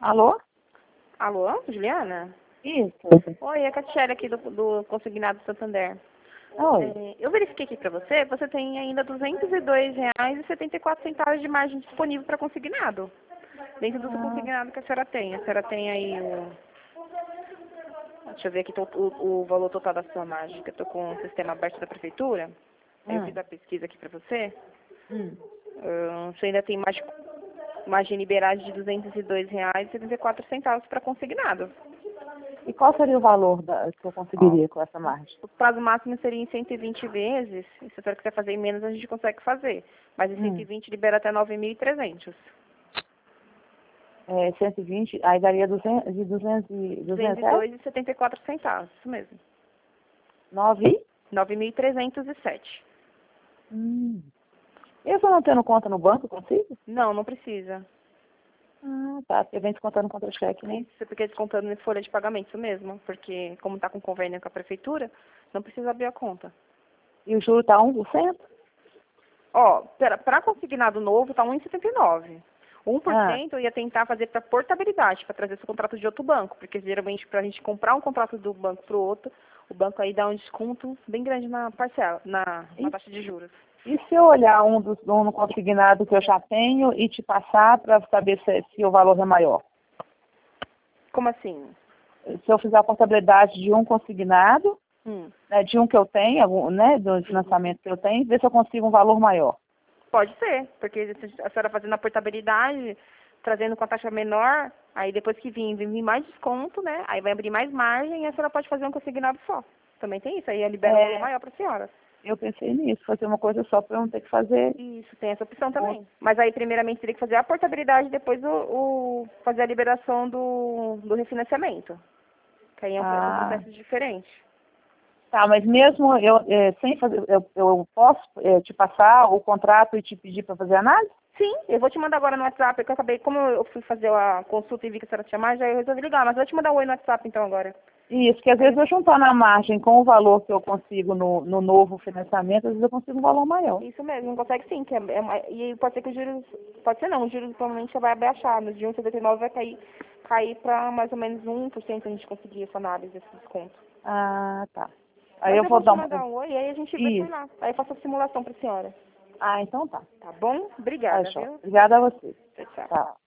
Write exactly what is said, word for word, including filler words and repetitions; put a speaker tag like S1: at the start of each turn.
S1: Alô?
S2: Alô, Juliana?
S1: Isso.
S2: Oi, é a Catiele aqui do, do Consignado Santander.
S1: Oi.
S2: É, eu verifiquei aqui para você, você tem ainda duzentos e dois reais e setenta e quatro centavos de margem disponível para consignado. Dentro do seu
S1: Ah,
S2: consignado que a senhora tem. A senhora tem aí o... Deixa eu ver aqui to- o, o valor total da sua margem, que eu estou com o sistema aberto da prefeitura. Aí eu
S1: hum,
S2: fiz a pesquisa aqui para você.
S1: hum.
S2: Ahn, você ainda tem margem, margem liberada de duzentos e dois reais e setenta e quatro centavos para consignado.
S1: E qual seria o valor da, que eu
S2: Ó,
S1: conseguiria com essa margem?
S2: o prazo máximo seria em cento e vinte vezes. E se a senhora quiser fazer em menos, a gente consegue fazer. Mas em cento e
S1: Hum.
S2: vinte libera até nove mil e trezentos.
S1: É, cento e vinte, aí daria duzentos, de duzentos e, duzentos
S2: duzentos e
S1: reais?
S2: dois e setenta e quatro centavos, isso mesmo.
S1: nove?
S2: nove mil trezentos e sete.
S1: Hum. Eu só não tendo conta no banco, consigo?
S2: Não, não precisa.
S1: Ah, tá, porque vem descontando contra-cheque, né?
S2: Isso, porque descontando em folha de pagamento, isso mesmo. Porque como está com convênio com a prefeitura, não precisa abrir a conta.
S1: E o juro tá um por cento?
S2: Ó, para consignado novo, tá um vírgula setenta e nove. um por
S1: Ah,
S2: cento eu ia tentar fazer para portabilidade, para trazer esse contrato de outro banco, porque geralmente para a gente comprar um contrato do banco para o outro, o banco aí dá um desconto bem grande na parcela, na, na
S1: e,
S2: taxa de juros.
S1: e se eu olhar um dos um no consignado que eu já tenho e te passar para saber se, se o valor é maior?
S2: Como assim?
S1: Se eu fizer a portabilidade de um consignado,
S2: Hum,
S1: né, de um que eu tenho, algum, né, do financiamento que eu tenho, ver se eu consigo um valor maior.
S2: pode ser, porque se a senhora fazendo a portabilidade, trazendo com a taxa menor, aí depois que vir, vir mais desconto, né? Aí vai abrir mais margem e a senhora pode fazer um consignado só. Também tem isso, aí libera um valor
S1: É,
S2: maior para a senhora.
S1: eu pensei nisso, fazer uma coisa só para eu não ter que fazer.
S2: Isso, tem essa opção
S1: Outro.
S2: também. Mas aí, primeiramente, teria que fazer a portabilidade, depois o, o- fazer a liberação do, do refinanciamento. Que aí é um, pro- são
S1: Ah,
S2: processos diferentes.
S1: tá, mas mesmo eu, é, sem fazer, eu, eu posso é, te passar o contrato e te pedir para fazer análise?
S2: Sim, eu vou te mandar agora no WhatsApp, que eu acabei, como eu fui fazer a consulta e vi que a senhora tinha mais, já eu resolvi ligar, mas eu vou te mandar um oi no WhatsApp então agora.
S1: Isso, que às vezes
S2: Aí,
S1: eu juntar na margem com o valor que eu consigo no, no novo financiamento, às vezes eu consigo um valor maior.
S2: isso mesmo, não consegue sim, que é, é ma- e pode ser que os juros, pode ser não, os juros provavelmente já vai abaixar, no de um vírgula setenta e nove vai cair, cair para mais ou menos um por cento a gente conseguir essa análise, esse desconto.
S1: Ah, tá. Aí
S2: Mas
S1: eu
S2: eu
S1: vou
S2: vou te
S1: dar uma.
S2: mandar um oi e aí a gente vê por
S1: Isso.
S2: lá. Aí eu faço a simulação para a senhora.
S1: Ah, então tá.
S2: Tá bom?
S1: Tá,
S2: Obrigada,
S1: show.
S2: viu?
S1: Obrigada a você.
S2: Tchau, tchau.
S1: Tá.